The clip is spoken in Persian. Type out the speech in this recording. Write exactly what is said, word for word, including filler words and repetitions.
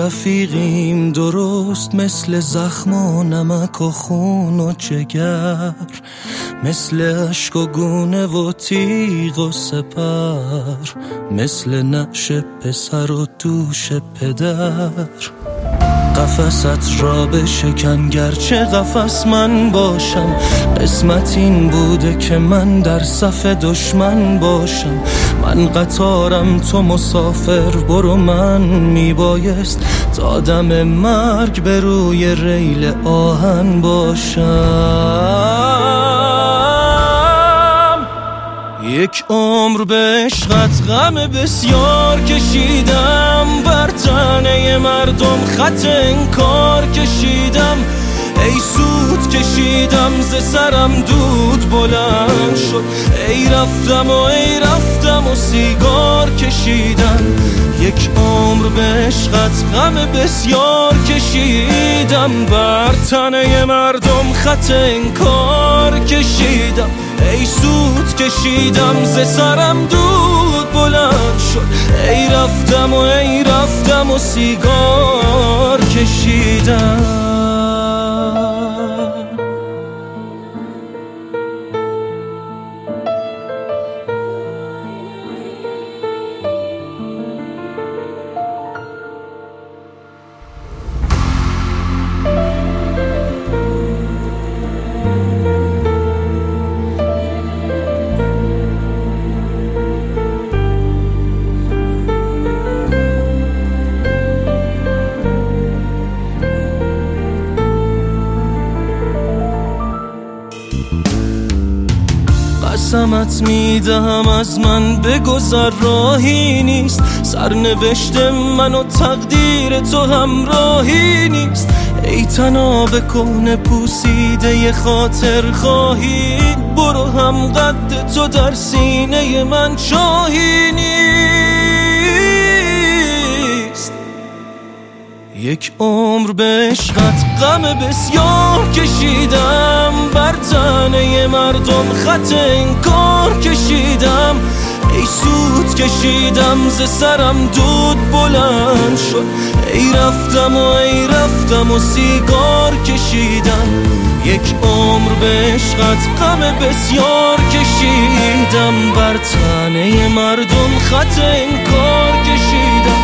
رفیقیم درست مثل زخم و نمک و خون و جگر، مثل عشق و گونه و تیغ و سپر، مثل نعش پسر و دوش پدر. قفست را بشکن گرچه قفس من باشم، قسمت این بوده که من در صف دشمن باشم. من قطارم تو مسافر، برو من میبایست تا دم مرگ به روی ریل آهن باشم. یک عمر به عشقت غم بسیار کشیدم، بر تنه مردم خط انکار کشیدم. ای سود کشیدم ز سرم دود بلند شد، ای رفتم و ای رفتم و سیگار کشیدم. یک عمر به عشقت غم بسیار کشیدم، بر تنه مردم خط انکار کشیدم. ای سود کشیدم ز سرم دود بلند شد، ای رفتم و ای رفتم و سیگار کشیدم. قسمت میدهم از من بگذر راهی نیست، سرنوشت من و تقدیر تو همراهی نیست. ای تناب کهنه پوسیده خاطر خواهی، برو هم قد تو در سینه من چاهی نیست. یک عمر به عشقت غم بسیار کشیدم، بر تنه مردم خط انکار کشیدم. ای سود کشیدم ز سرم دود بلند شد، ای رفتم و ای رفتم و سیگار کشیدم. یک عمر به عشقت غم بسیار کشیدم، بر تنه مردم خط انکار کشیدم.